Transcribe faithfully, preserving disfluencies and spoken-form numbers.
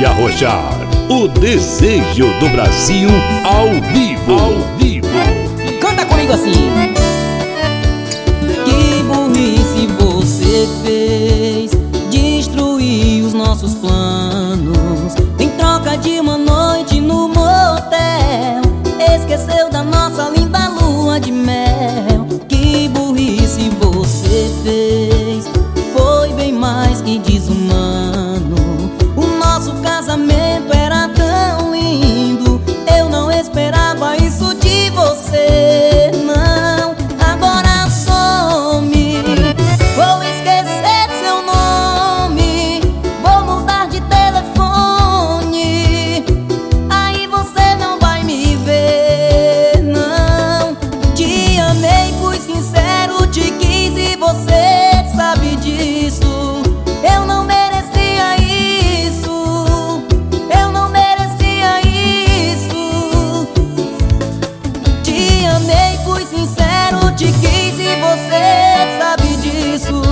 de arrochar. O desejo do Brasil ao vivo. Ao vivo. Canta comigo assim. Que burrice você fez, destruiu os nossos planos em troca de uma noite no motel. Esqueceu da nossa linda lua de mel. Que burrice você fez, foi bem mais que desumano. O nosso casamento era tão lindo, eu não esperava isso de você, não. Agora some, vou esquecer seu nome, vou mudar de telefone, aí você não vai me ver, não. Te amei, fui sincero, te quis e você sabe disso. Eu não merecia isso, eu não merecia isso. Te amei, fui sincero, te quis e você sabe disso.